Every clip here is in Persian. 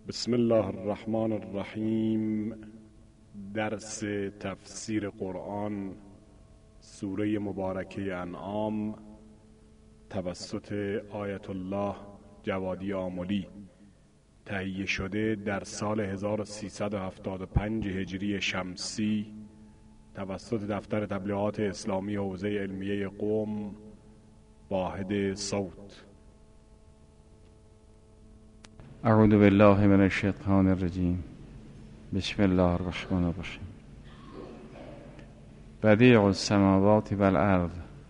بسم الله الرحمن الرحیم. درس تفسیر قرآن سوره مبارکه انعام توسط آیت الله جوادی آملی، تهیه شده در سال 1375 هجری شمسی توسط دفتر تبلیغات اسلامی حوزه علمیه قم، واحد صوت. اعوذ بالله من الشیطان الرجیم. بسم الله الرحمن الرحیم. بدیع السماوات والارض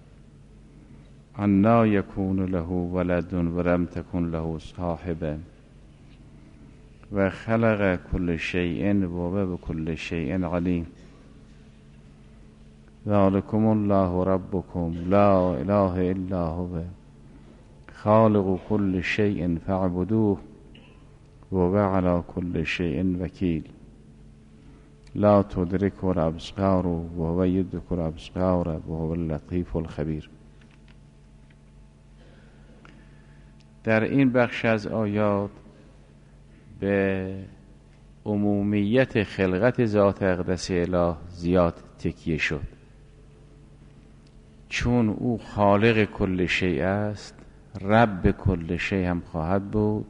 انا یکون له ولد ولم تکن له صاحبه و خلق كل شیء و بكل شیء علیم. ذلکم الله ربکم لا اله الا هو خالق كل شیء فاعبدوه و علی كل شیء وکیل. لا تدرك الابصار وهو يدرك الابصار وهو اللطیف الخبیر. در این بخش از آیات به عمومیت خلقت ذات اقدس اله زیاد تکیه شد، چون او خالق کل شیء است، رب کل شیء هم خواهد بود،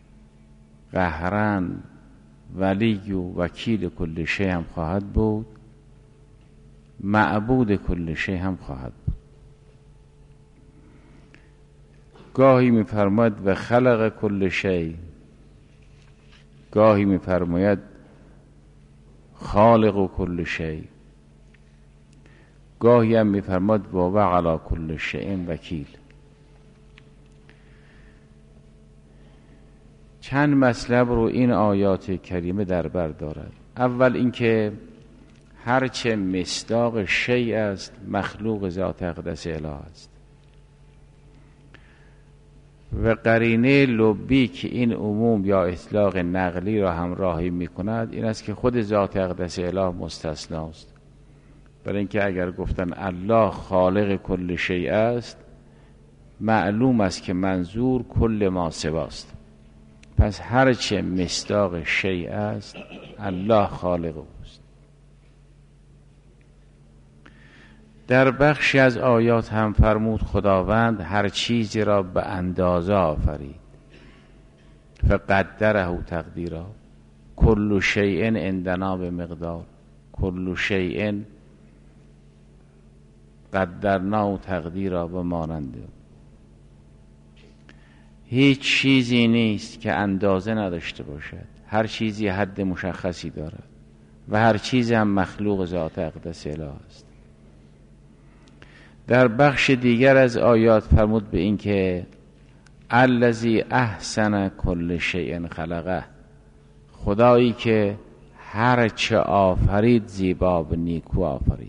قهرن ولی و وکیل کل شیء هم خواهد بود، معبود کل شیء هم خواهد بود. گاهی می‌فرماید و خلق کل شیء، گاهی می‌فرماید خالق کل شیء، گاهی هم می‌فرماید و علی کل شیء وکیل. چند مطلب رو این آیات کریمه در بر دارد. اول اینکه هرچه مصداق شیء است مخلوق ذات اقدس اله است، و قرینه لبی که این عموم یا اطلاق نقلی را همراهی می کند این است که خود ذات اقدس اله مستثناست. برای اینکه اگر گفتن الله خالق کل شیء است، معلوم است که منظور کل ما سواست. پس هرچه مصداق شیء است الله خالق اوست. در بخشی از آیات هم فرمود خداوند هر چیزی را به اندازه آفرید، فقدره تقدیرا، کل شیء عندنا به مقدار، کل شیء قدرناه تقدیرا و ماننده. هیچ چیزی نیست که اندازه نداشته باشد، هر چیزی حد مشخصی دارد و هر چیزی هم مخلوق ذات اقدس اله است. در بخش دیگر از آیات فرمود به این که الذی احسن کل شیء خلقه، خدایی که هر چه آفرید زیبا و نیکو آفرید.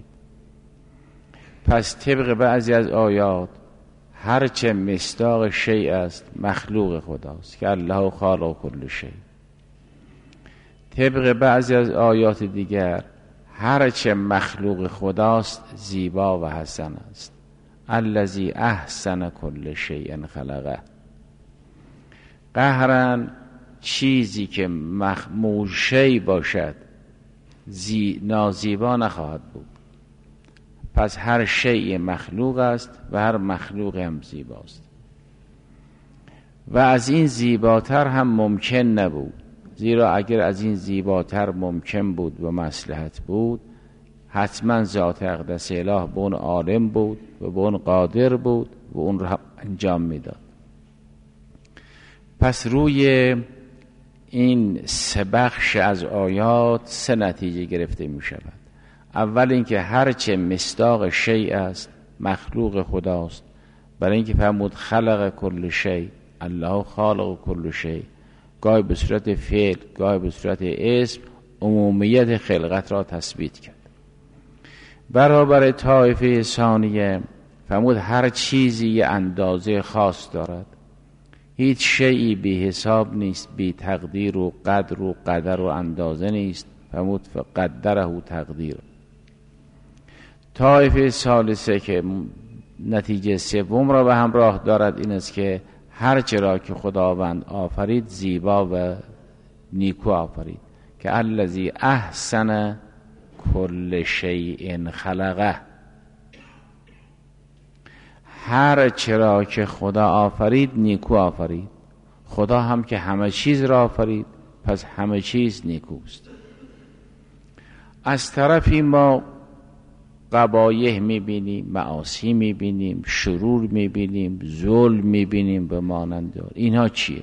پس طبق بعضی از آیات هرچه مصداق شیء است مخلوق خداست که الله خالق کل شیء. طبق بعضی از آیات دیگر هرچه مخلوق خداست زیبا و حسن است. الذی احسن کل شیء خلقه. قهرن چیزی که مخمول شیء باشد نازیبا نخواهد بود. پس هر شیء مخلوق است و هر مخلوق هم زیباست، و از این زیباتر هم ممکن نبود، زیرا اگر از این زیباتر ممکن بود و مصلحت بود حتما ذات اقدس اله به اون عالم بود و به اون قادر بود و اون را انجام میداد. پس روی این سه بخش از آیات سه نتیجه گرفته می شود. اول اینکه هرچه مصداق شیء است مخلوق خداست، برای اینکه فرمود خلق کل شیء، الله خالق کل شیء، گاهی به صورت فعل گاهی به صورت اسم عمومیت خلقت را تثبیت کرد. برابر طایفه ثانیه فرمود هر چیزی یه اندازه خاص دارد، هیچ شیئی بی حساب نیست، بی تقدیر و قدر و قدر و اندازه نیست. فرمود فقدره تقدیر. طایفه ثالثه که نتیجه سوم را به همراه دارد این است که هر چرا که خداوند آفرید زیبا و نیکو آفرید، که الذی احسن کل شیء خلقه. هر چرا که خدا آفرید نیکو آفرید. خدا هم که همه چیز را آفرید، پس همه چیز نیکوست. از طرفی ما قبایح میبینیم، معاصی میبینیم، شرور میبینیم، ظلم میبینیم به مانند. اینها چیه؟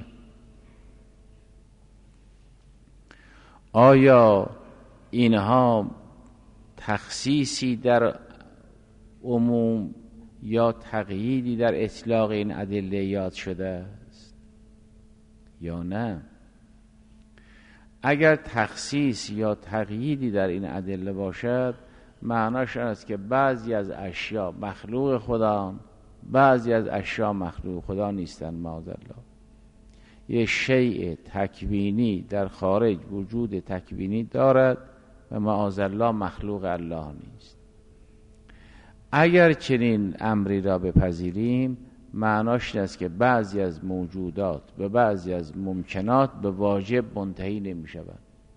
آیا اینها تخصیصی در عموم یا تقییدی در اطلاق این ادله یاد شده است یا نه؟ اگر تخصیص یا تقییدی در این ادله باشد، معناش است که بعضی از اشیا مخلوق خدا، بعضی از اشیا مخلوق خدا نیستند. معاذالله، یه شیء تکوینی در خارج وجود تکوینی دارد و معاذالله مخلوق الله نیست. اگر چنین امری را بپذیریم، معناش است که بعضی از موجودات به بعضی از ممکنات به واجب منتهی نمی شود.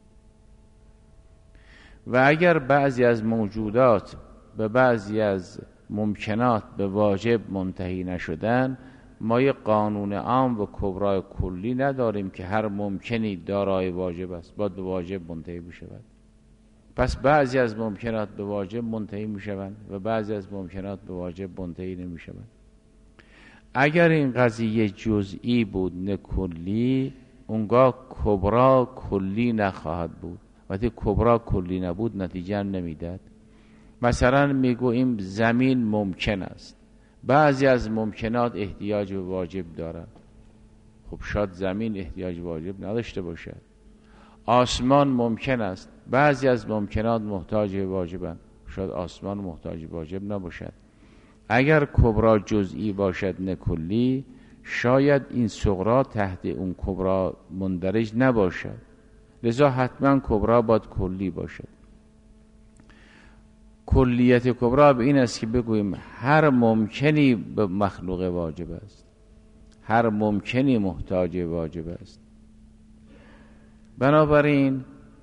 و اگر بعضی از موجودات به بعضی از ممکنات به واجب منتهی نشدن، ما یک قانون عام و کبرای کلی نداریم که هر ممکنی دارای واجب است باید به واجب منتهی بشود. پس بعضی از ممکنات به واجب منتهی می شوند و بعضی از ممکنات به واجب منتهی نمی شوند. اگر این قضیه جزئی بود نه کلی، اونگاه کبرا کلی نخواهد بود. وقتی کبرا کلی نبود نتیجه نمیداد. مثلا میگوییم زمین ممکن است، بعضی از ممکنات احتیاج به واجب دارد. خب شاید زمین احتیاج به واجب نداشته باشد. آسمان ممکن است، بعضی از ممکنات محتاج به واجبند، شاید آسمان محتاج به واجب نباشد. اگر کبرا جزئی باشد نه کلی، شاید این صغرا تحت اون کبرا مندرج نباشد، لذا حتما کبرا باید کلی باشد. کلیت کبرا به این است که بگوییم هر ممکنی به مخلوق واجب است، هر ممکنی محتاج واجب است. بنابراین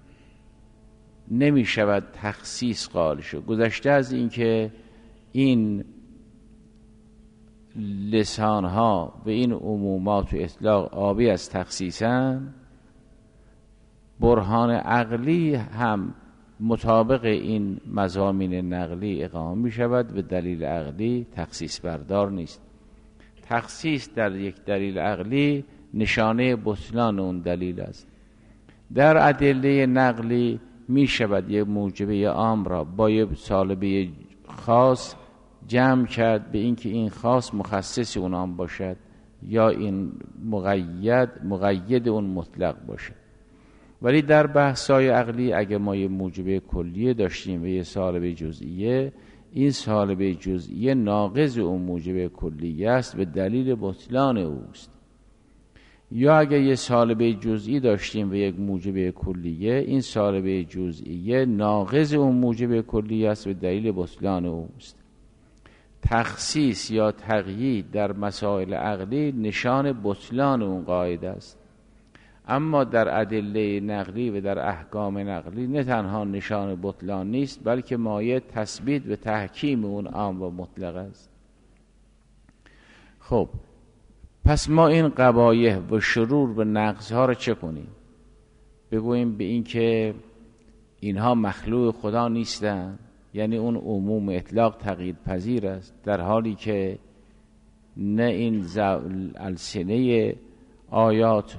نمی شود تخصیص قائل شد. گذشته از این که این لسانها و این عمومات و اطلاق آبی از تخصیصن، برهان عقلی هم مطابق این مضامین نقلی اقامه می شود و دلیل عقلی تخصیص بردار نیست. تخصیص در یک دلیل عقلی نشانه بطلان اون دلیل است. در ادله نقلی می شود یک موجبه عام را با یک سالبه خاص جمع کرد به اینکه این خاص مخصص اون عام باشد یا این مقید اون مطلق باشد. ولی در بحث‌های عقلی اگه ما یه موجبه کلیه داشتیم و یه سالبه جزئیه، این سالبه جزئیه ناقض اون موجبه کلیه است و دلیل بطلان اوست. یا اگه یه سالبه جزئی داشتیم و یک موجبه کلیه، این سالبه جزئیه ناقض اون موجبه کلیه است و دلیل بطلان اوست. تخصیص یا تقیید در مسائل عقلی نشان بطلان اون قاعده است. اما در ادله نقلی و در احکام نقلی نه تنها نشان بطلان نیست، بلکه مایه تثبیت و تحکیم اون عام و مطلق است. خب پس ما این قبایح و شرور و نقصها رو چه کنیم؟ بگوییم به این که اینها مخلوق خدا نیستن، یعنی اون عموم اطلاق تقیید پذیر است، در حالی که نه این السنه آیات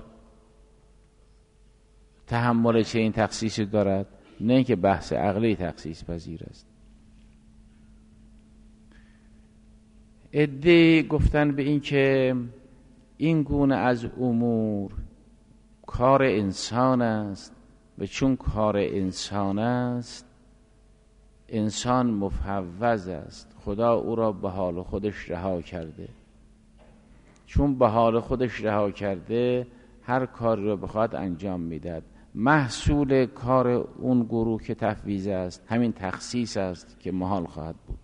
تحمل چه این تخصیص دارد، نه اینکه بحث عقلی تخصیص پذیر است. عده گفتن به این که این گونه از امور کار انسان است و چون کار انسان است، انسان مفوض است، خدا او را به حال خودش رها کرده. چون به حال خودش رها کرده، هر کاری را بخواد انجام میدهد. محصول کار اون گروه که تفویض است همین تخصیص است که محال خواهد بود.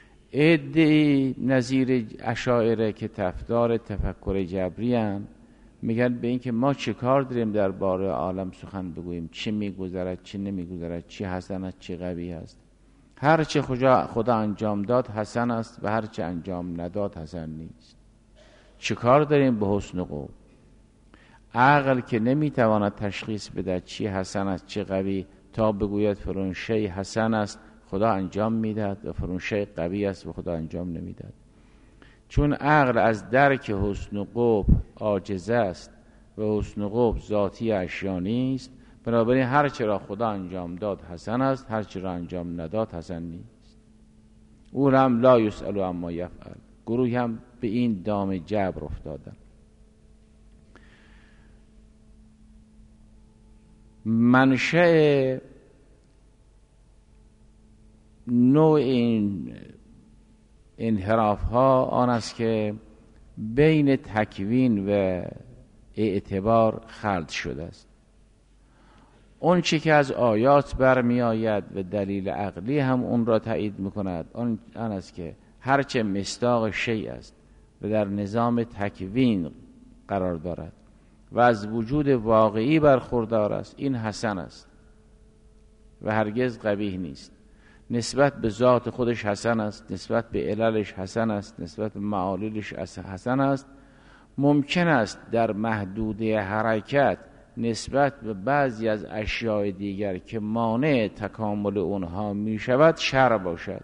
عده‌ای نظیر اشاعره که طرفدار تفکر جبری اند، میگن به این که ما چه کار داریم در باره عالم سخن بگوییم، چی میگذرد چی نمیگذرد، چی حسن است چی قبیح است. هر چه خدا انجام داد حسن است و هر چه انجام نداد حسن نیست. چه کار داریم به حسن و قبح؟ عقل که نمیتواند تشخیص بده چی حسن است چی قبیح، تا بگوید فلان شی حسن است خدا انجام میداد و فلان شی قبیح است و خدا انجام نمیداد. چون عقل از درک حسن و قبح عاجز است و حسن و قبح ذاتی اشیا نیست، بنابراین هر چه را خدا انجام داد حسن است، هر چه را انجام نداد حسن نیست. او هم لا یسأل عما یفعل. گروهی هم به این دام جبر افتادن. منشأ نوع این انحراف ها آن است که بین تکوین و اعتبار خلط شده است. اون چی که از آیات برمی آید و دلیل عقلی هم اون را تایید میکند، آن است که هرچه مصداق شیء است و در نظام تکوین قرار دارد و از وجود واقعی برخوردار است، این حسن است و هرگز قبیح نیست. نسبت به ذات خودش حسن است، نسبت به عللش حسن است، نسبت به معاللش حسن است. ممکن است در محدوده حرکت نسبت به بعضی از اشیاء دیگر که مانع تکامل اونها می شود شر باشد.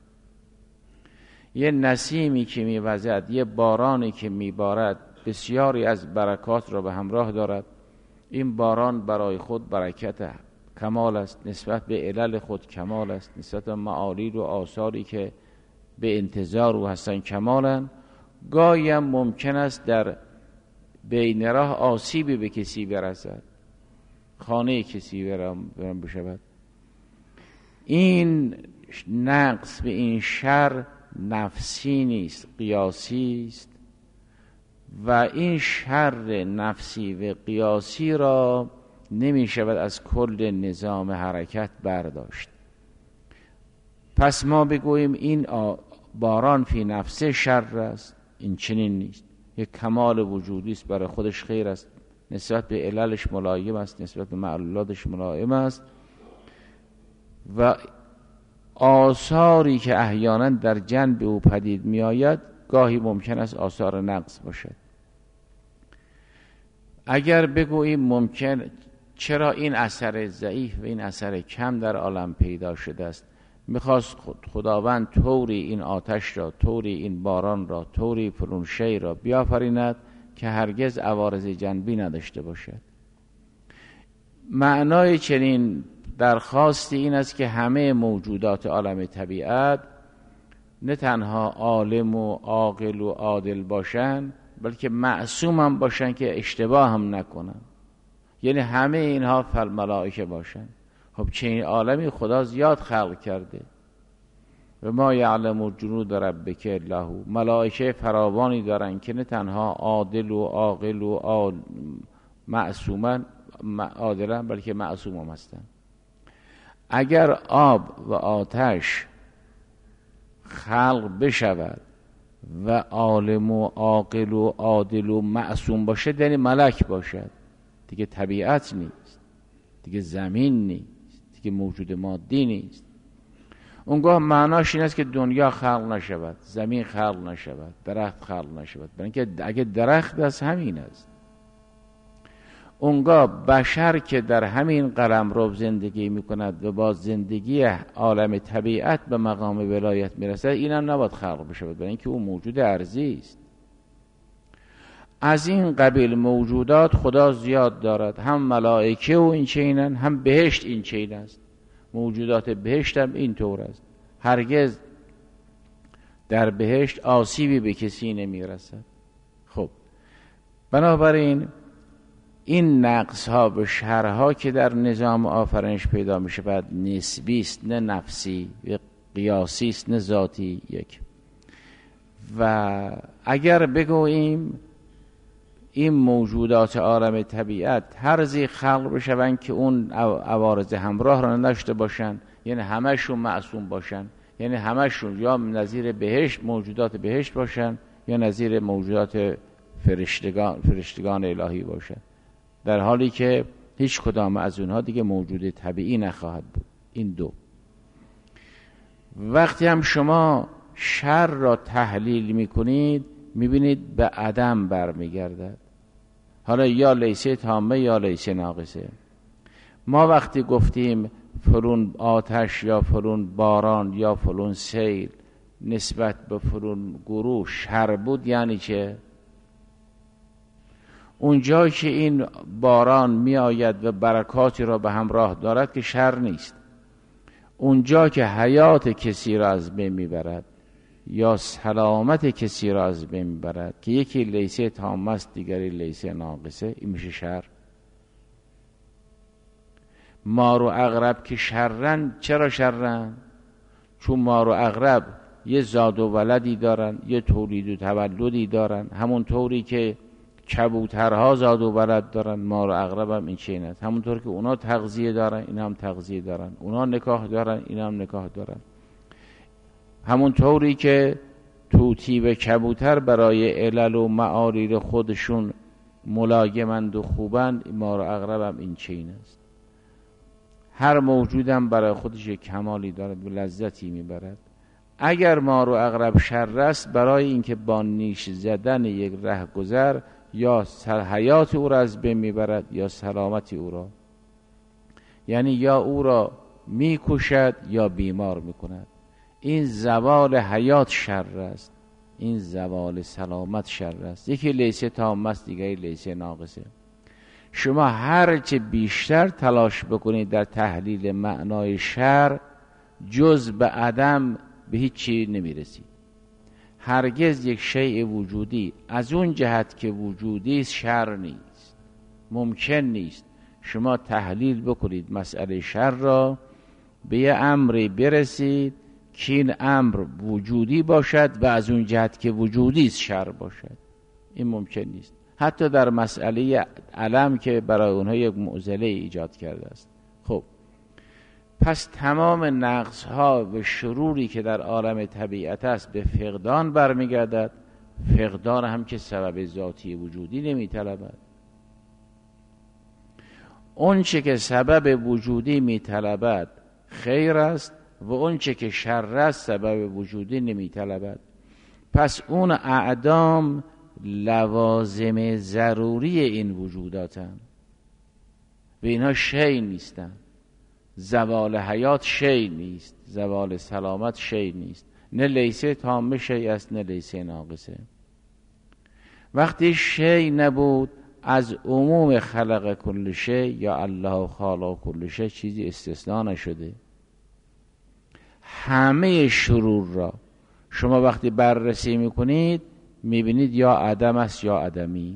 یه نسیمی که می وزد، یه بارانی که می بارد بسیاری از برکات را به همراه دارد. این باران برای خود برکت کمال است، نسبت به علل خود کمال است، نسبت به معالیل و آثاری که به انتظار او هستن کمالن. گاهی هم ممکن است در بین راه آسیبی به کسی برسد، خانه کسی برام بشود. این نقص به این شر نفسی نیست، قیاسی است و این شر نفسی و قیاسی را نمی شود از کل نظام حرکت برداشت. پس ما بگوییم این باران فی نفسه شر است، این چنین نیست. یک کمال وجودی است، برای خودش خیر است، نسبت به عللش ملایم است، نسبت به معلولاتش ملایم است و آثاری که احیانا در جنب او پدید می آید گاهی ممکن است آثار نقص باشد. اگر بگوییم ممکن چرا این اثر ضعیف و این اثر کم در عالم پیدا شده است، میخواست خداوند طوری این آتش را، طوری این باران را، طوری فلان شی را بیافریند که هرگز عوارض جانبی نداشته باشد. معنای چنین درخواستی این است که همه موجودات عالم طبیعت نه تنها عالم و عاقل و عادل باشن، بلکه معصوم هم باشن که اشتباه هم نکنن. یعنی همه اینها فالملائکه باشن. خب چنین عالمی خدا زیاد خلق کرده. و ما یعلم جنود ربک الا هو. ملائکه فراوانی دارن که نه تنها عادل و عاقل و معصومن عادلن، بلکه معصوم هم هستن. اگر آب و آتش خلق بشود و عالم و عاقل و عادل و معصوم باشد، یعنی ملک باشد، دیگه طبیعت نیست، دیگه زمین نیست، دیگه موجود مادی نیست. اونگاه معناش این است که دنیا خلق نشود، زمین خلق نشود، درخت خلق نشود، برای اینکه اگه درخت از همین است. اونگاه بشر که در همین قلمرو زندگی میکند و با زندگی عالم طبیعت به مقام ولایت میرسد، اینم نباید خلق بشود، برای اینکه او موجود ارضی است. از این قبیل موجودات خدا زیاد دارد، هم ملائکه و این چینن، هم بهشت این چین است. موجودات بهشت هم این طور است. هرگز در بهشت آسیبی به کسی نمی رسد. خب بنابراین این نقص ها و شرها که در نظام آفرینش پیدا می شود نسبی است، نه نفسی، قیاسی است، نه ذاتی. یک و اگر بگوییم این موجودات عالم طبیعت طرزی خلق بشوند که اون عوارض همراه را نداشته باشند، یعنی همشون معصوم باشند، یعنی همشون یا نظیر بهشت، موجودات بهشت باشند، یا نظیر موجودات فرشتگان الهی باشد، در حالی که هیچ کدام از اونها دیگه موجود طبیعی نخواهد بود. این دو. وقتی هم شما شر را تحلیل میکنید میبینید به عدم برمیگردد، حالا یا لیسه تامه یا لیسه ناقصه. ما وقتی گفتیم فلون آتش یا فلون باران یا فلون سیل نسبت به فلون گروه شر بود، یعنی چه؟ اونجا که این باران می آید و برکاتی را به همراه دارد که شر نیست. اونجا که حیات کسی را از بین میبرد یا سلامت کسی را از بین میبرد که یکی لیسه تامه است دیگری لیسه ناقصه، این میشه شر. مار و عقرب که شرن، چرا شرن؟ چون مار و عقرب یه زاد و ولدی دارن، یه تولید و تولدی دارن، همون طوری که کبوترها زاد و ولد دارن، مار و عقرب هم این چین است. همونطور که اونا تغذیه دارن این هم تغذیه دارن، اونا نکاح دارن این هم نکاح دارن. همون طوری که طوطی و کبوتر برای علل و معاریر خودشون ملاگمند و خوبند، مار و عقرب هم این چین است. هر موجودم برای خودش یک کمالی دارد و لذتی میبرد. اگر مار و عقرب شر است، برای اینکه با نیش زدن یک رهگذر یا حیات او را از بین میبرد یا سلامتی او را، یعنی یا او را میکشد یا بیمار میکند. این زوال حیات شر است، این زوال سلامت شر است. یکی لیسه تامه است دیگری لیسه ناقصه. شما هرچه بیشتر تلاش بکنید در تحلیل معنای شر، جز به عدم به هیچ چی نمیرسید. هرگز یک شیء وجودی از اون جهت که وجودی است شر نیست، ممکن نیست. شما تحلیل بکنید مسئله شر را، به یه امری برسید که این امر وجودی باشد و از اون جهت که وجودی است شر باشد. این ممکن نیست. حتی در مسئله علم که برای اونها یک معضله ایجاد کرده است. خب پس تمام نقص ها و شروری که در عالم طبیعت است به فقدان برمیگردد. فقدان هم که سبب ذاتی وجودی نمیطلبد. اون چه که سبب وجودی میطلبد خیر است و اون چه که شر است سبب وجودی نمیطلبد. پس اون اعدام لوازم ضروری این وجوداتن و اینها شی نیستن. زوال حیات شی نیست، زوال سلامت شی نیست. نه لیسه تامه شی است نه لیسه ناقصه. وقتی شی نبود، از عموم خلق کل شی یا الله خالق کل شی چیزی استثناء نشده. همه شرور را شما وقتی بررسی میکنید میبینید یا عدم است یا عدمی،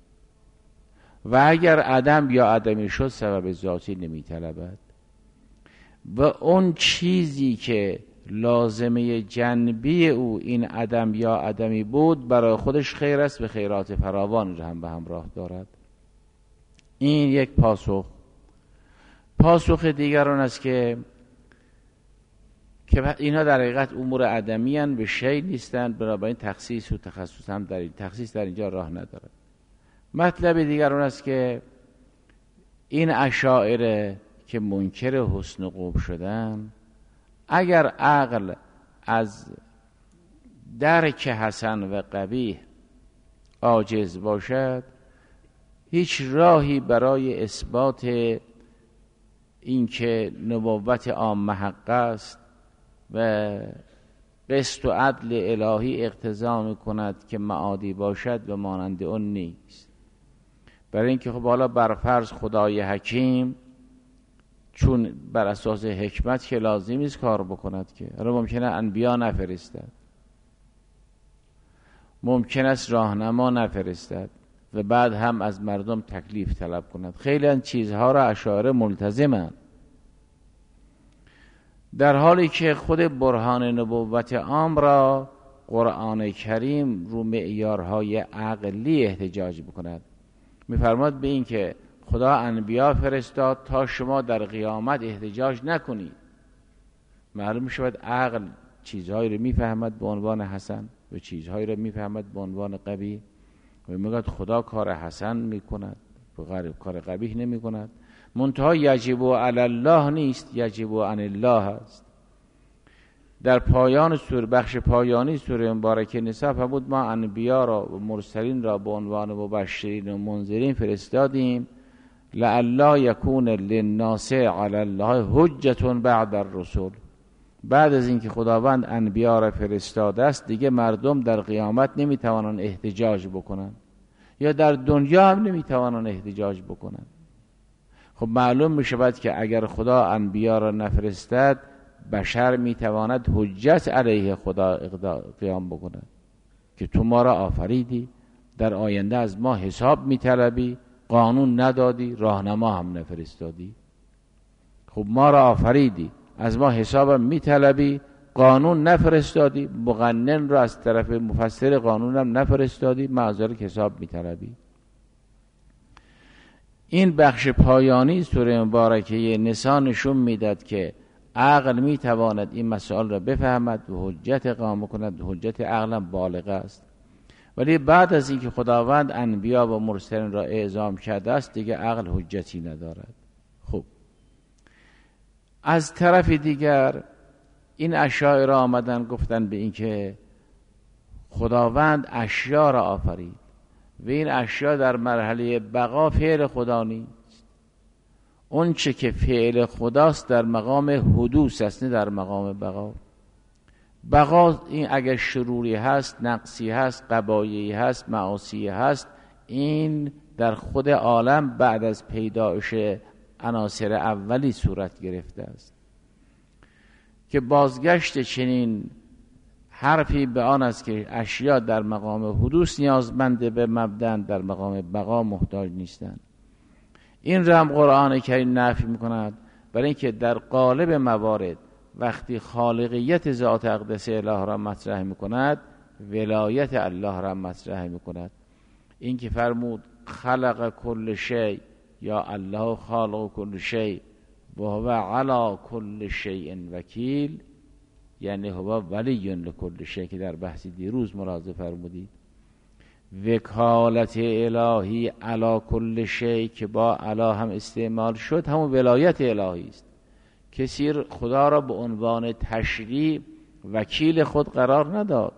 و اگر عدم یا عدمی شد سبب ذاتی نمیطلبد. و اون چیزی که لازمه جنبی او این عدم یا عدمی بود برای خودش خیر است و خیرات فراوان هم به همراه دارد. این یک پاسخ. پاسخ دیگر آن است که اینها در حقیقت امور عدمی هستند، به شی نیستند، بنابراین تخصیص و تخصص هم در این تخصیص در اینجا راه ندارد. مطلب دیگر آن است که این اشاعره که منکر حسن قبح شدن، اگر عقل از درک حسن و قبیح عاجز باشد، هیچ راهی برای اثبات اینکه نبوت عامه حق است و قسط و عدل الهی اقتضا می‌کند که معادی باشد و مانند اون نیست. برای اینکه خب حالا برفرض خدای حکیم چون بر اساس حکمت که لازم نیست کار بکند که، حالا ممکنه انبیا نفرستد، ممکن است راهنما نفرستد و بعد هم از مردم تکلیف طلب کند. خیلی از چیزها را اشاعره ملتزمند، در حالی که خود برهان نبوت عام را قرآن کریم رو معیارهای عقلی احتجاج بکند. می‌فرماد به این که خدا انبیا فرستاد تا شما در قیامت احتجاج نکنید. معلوم شود عقل چیزهایی رو میفهمد به عنوان حسن و چیزهایی رو میفهمد به عنوان قبیح. و میگه خدا کار حسن میکند، کار قبیح نمیکند. منتها یجب علی الله نیست، یجب عن الله است. در پایان سوره، بخش پایانی سوره مبارکه نساء فرمود ما انبیا را و مرسلین را به عنوان مبشرین و منذرین فرستادیم لعلی یکون للناس علی الله حجة بعد الرسل. بعد از اینکه خداوند انبیا را فرستاده است دیگه مردم در قیامت نمیتوانند احتجاج بکنند، یا در دنیا هم نمیتوانند احتجاج بکنند. خب معلوم میشود که اگر خدا انبیا را نفرستد بشر میتواند حجت علیه خدا قیام بکند که تو ما را آفریدی، در آینده از ما حساب میطلبی، قانون ندادی، راهنما هم نفرستادی. خب ما را آفریدی، از ما حساب میطلبی، قانون نفرستادی، مقنن را از طرف مفسر قانون هم نفرستادی، معذرت حساب میطلبی. این بخش پایانی سوره مبارکه نساء نشون میداد که عقل میتواند این مسائل را بفهمد و حجت قائم کند. حجت عقل هم بالغه است. ولی بعد از اینکه خداوند انبیا و مرسلین را اعزام کرده است دیگه عقل حجتی ندارد. خب از طرف دیگر این اشاعره آمدن گفتن به این که خداوند اشیا را آفرید و این اشیا در مرحله بقا فعل خدا نیست. اون چه که فعل خداست در مقام حدوث است، نه در مقام بقا. بقا این اگر شروری هست، نقصی هست، قبایعی هست، معاصی هست، این در خود عالم بعد از پیدایش عناصر اولی صورت گرفته است که بازگشت چنین حرفی به آن است که اشیا در مقام حدوث نیازمند به مبدأ، در مقام بقا محتاج نیستند. این را هم قرآن کریم نفی میکند، برای اینکه در قالب موارد وقتی خالقیت ذات اقدس اله را مطرح میکند ولایت الله را مطرح میکند. این که فرمود خلق کل شیء یا الله خالق کل شیء و هو علی کل شیء وکیل، یعنی هو ولی لکل شیء که در بحث دیروز ملاحظه فرمودید. وکالت الهی علی کل شیء که با اله هم استعمال شد همون ولایت الهی است. کسی خدا را به عنوان تشریع وکیل خود قرار نداد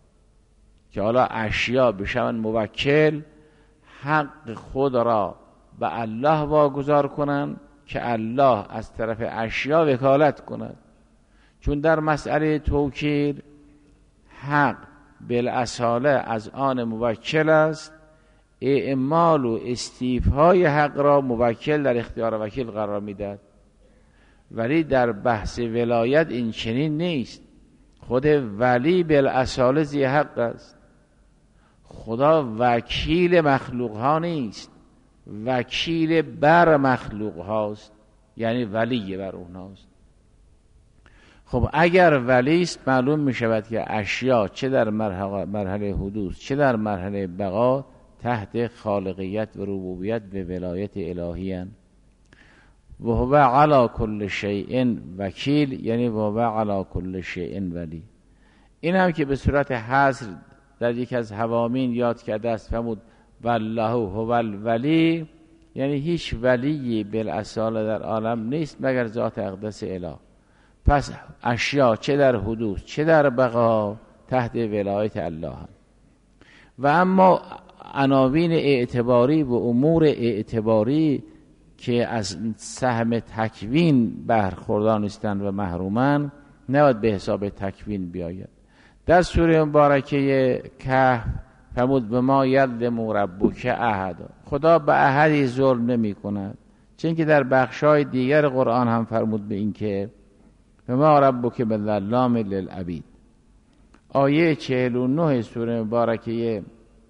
که حالا اشیا بشون موکل، حق خود را به الله واگذار کنند که الله از طرف اشیا وکالت کند. چون در مسئله توکیل حق بالاصاله از آن موکل است، اعمال و استیفای حق را موکل در اختیار وکیل قرار میدهد. ولی در بحث ولایت این چنین نیست. خود ولی بالاصاله ذی حق است. خدا وکیل مخلوق ها نیست، وکیل بر مخلوق هاست، یعنی ولی بر اونهاست. خب اگر ولی است معلوم می شود که اشیا چه در مرحله حدوث چه در مرحله بقا تحت خالقیت و ربوبیت به ولایت الهی هستند. و هو علی کل شیء وکیل، یعنی و هو علی کل شیء ولی. این هم که به صورت حصر در یک از حوامین یاد کرده است فرمود والله هو الولی، یعنی هیچ ولی بالاصاله در عالم نیست مگر ذات اقدس اله. پس اشیا چه در حدوث چه در بقا تحت ولایت الله هم. و اما عناوین اعتباری و امور اعتباری که از سهم تکوین برخوردار نیستند و محرومند نباید به حساب تکوین بیاید. در سوره مبارکه کهف فرمود به ما یظلم ربک احدا، خدا به احدی ظلم نمی کند. چون که در بخشای دیگر قرآن هم فرمود به این که به ما ربک بظلام للعبید. آیه 49 سوره مبارکه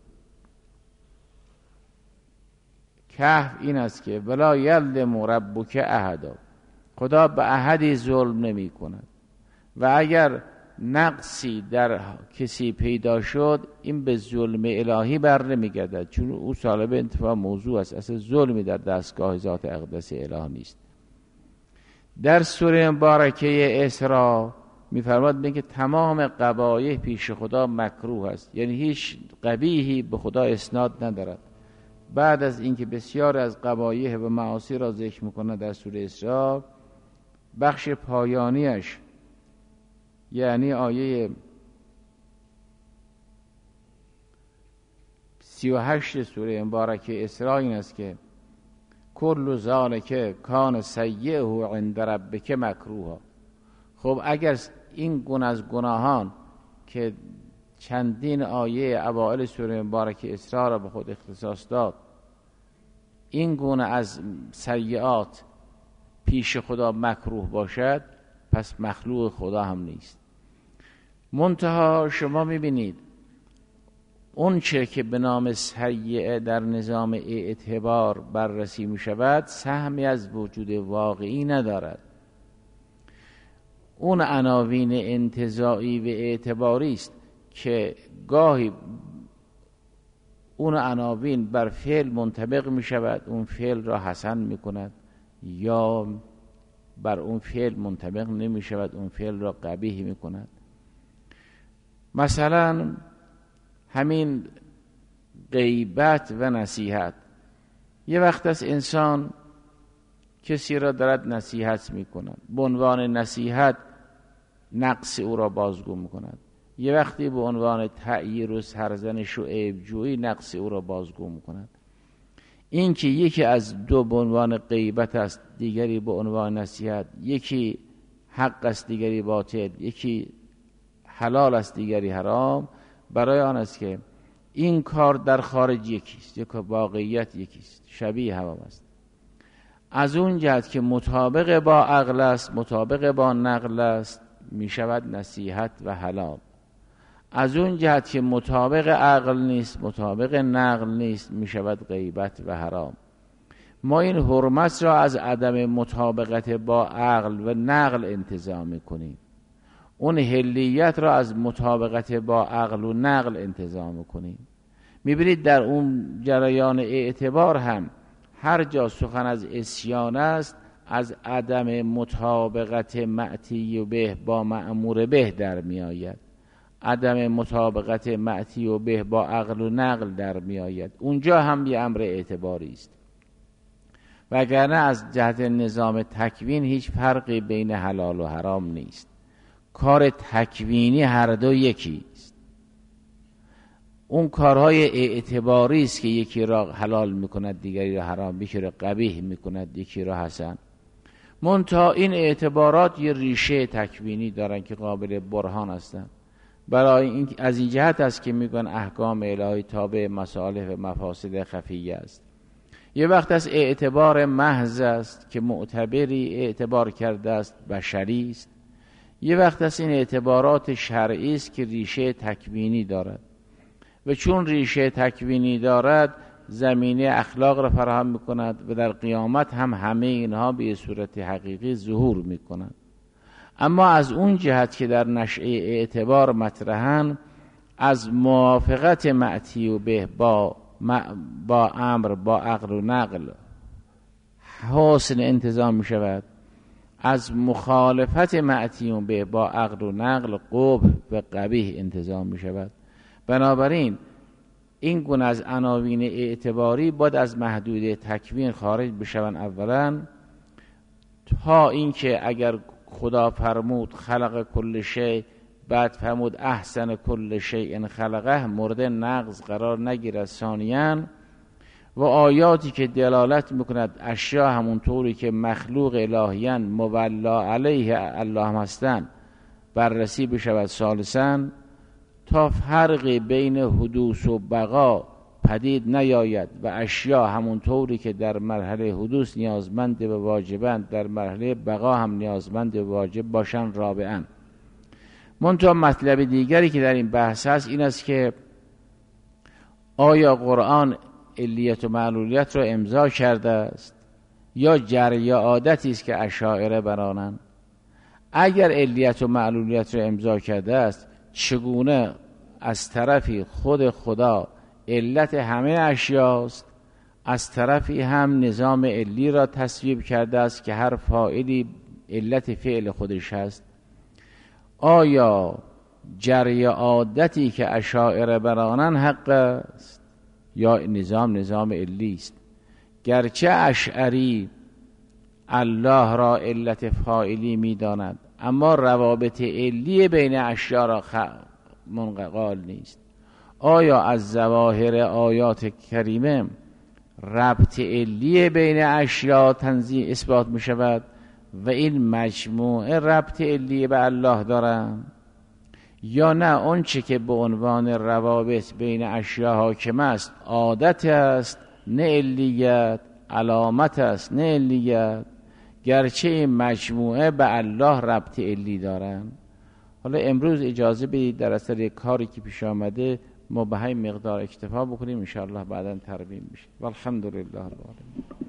کهف این است که ولا یظلم ربک احدا، خدا به احدی ظلم نمی کند. و اگر نقصی در کسی پیدا شد این به ظلم الهی بر نمیگردد، چون او طالب انتفاع موضوع است، اصلا ظلمی در دستگاه ذات اقدس اله نیست. در سوره مبارکه اسراء میفرماد میگه تمام قبایح پیش خدا مکروه است، یعنی هیچ قبیحی به خدا اسناد ندارد. بعد از اینکه بسیار از قبایح و معاصی را ذکر میکنه در سوره اسراء، بخش پایانیش یعنی آیه 38 سوره مبارکه اسراء این است که کل ذالک کان سیئه عند ربک مکروها. خب اگر این گونه از گناهان که چندین آیه اوائل سوره مبارکه اسراء را به خود اختصاص داد، این گونه از سیئات پیش خدا مکروه باشد، پس مخلوق خدا هم نیست. منتها شما میبینید اون چه که به نام سیئه در نظام اعتبار بررسی می شود سهمی از وجود واقعی ندارد. اون عناوین انتزاعی و اعتباری است که گاهی اون عناوین بر فعل منطبق می شود، اون فعل را حسن می کند، یا بر اون فعل منطبق نمی شود، اون فعل را قبیح می کند. مثلا همین غیبت و نصیحت، یه وقت از انسان کسی را دارد نصیحت می کند، به عنوان نصیحت نقص او را بازگو می کند، یه وقتی به عنوان تعییر و سرزنش و عیبجویی نقص او را بازگو می کند. این که یکی از دو به عنوان غیبت است، دیگری به عنوان نصیحت، یکی حق است دیگری باطل، یکی حلال است دیگری حرام، برای آن است که این کار در خارج یکیست، یک واقعیت یکیست، شبیه هم است. از اون جهت که مطابق با عقل است، مطابق با نقل است، می شود نصیحت و حلال. از اون جهت که مطابق عقل نیست، مطابق نقل نیست، می شود غیبت و حرام. ما این حرمت را از عدم مطابقت با عقل و نقل انتزاع می کنیم، اون حلیت را از مطابقت با عقل و نقل انتزاع می کنیم. می بینید در اون جریان اعتبار هم هر جا سخن از عصیان است، از عدم مطابقت معتی و به با مأمور به در می آید، عدم مطابقت معتی و به با عقل و نقل در می آید. اونجا هم یه امر اعتباری است. وگرنه از جهت نظام تکوین هیچ فرقی بین حلال و حرام نیست. کار تکوینی هر دو یکی است. اون کارهای اعتباری است که یکی را حلال میکند دیگری را حرام، یکی را قبیح میکند یکی را حسن. منتها این اعتبارات یه ریشه تکوینی دارن که قابل برهان هستند. برای این از این جهت است که میگن احکام الهی تابع مصالح و مفاسد خفیه است. یه وقت از اعتبار محض است که معتبری اعتبار کرده است بشری است، یه وقت از این اعتبارات شرعی است که ریشه تکوینی دارد و چون ریشه تکوینی دارد زمینه اخلاق را فراهم میکند و در قیامت هم همه اینها به صورت حقیقی ظهور میکنند. اما از اون جهت که در نشأه اعتبار مطرحن، از موافقت معتی و به با امر با عقل و نقل حسن انتظام می شود، از مخالفت معتی و به با عقل و نقل قبح و قبیح انتظام می شود. بنابراین این گونه از عناوین اعتباری باید از محدوده تکوین خارج بشوند اولا، تا اینکه اگر خدا فرمود خلق کل شیء، بعد فرمود احسن کل شیء خلقه، مورد نقض قرار نگیرد. ثانیاً و آیاتی که دلالت میکند اشیا همونطوری که مخلوق الهیان مولا علیه الله هستند بررسی بشود. ثالثاً تا فرقی بین حدوث و بقا پدید نیاید و اشیا همونطوری که در مرحله حدوث نیازمند و واجبند در مرحله بقا هم نیازمند و واجب باشند. رابعاً منتها مطلب دیگری که در این بحث هست این است که آیا قرآن علیت و معلولیت را امضا کرده است یا جری عادتی است که اشاعره برانند؟ اگر علیت و معلولیت را امضا کرده است، چگونه از طرفی خود خدا علت همه اشیاست، از طرفی هم نظام علی را تصویب کرده است که هر فاعلی علت فعل خودش هست؟ آیا جری عادتی که اشاعره برانن حق است یا نظام علی است؟ گرچه اشعری الله را علت فاعلی می‌داند، اما روابط علی بین اشیا را منقال نیست. آیا از ظواهر آیات کریمه ربط علی بین اشیا تنزیه اثبات می شود و این مجموعه ربط علی به الله دارند، یا نه آنچه که به عنوان روابط بین اشیا حاکم است عادت است نه علیت، علامت است نه علیت، گرچه این مجموعه به الله ربط علی دارند. حالا امروز اجازه بدید در اثر کاری که پیش آمده ما به همین مقدار اکتفا بکنیم، انشاءالله بعداً ترمیم میشه. والحمدلله رب العالمین.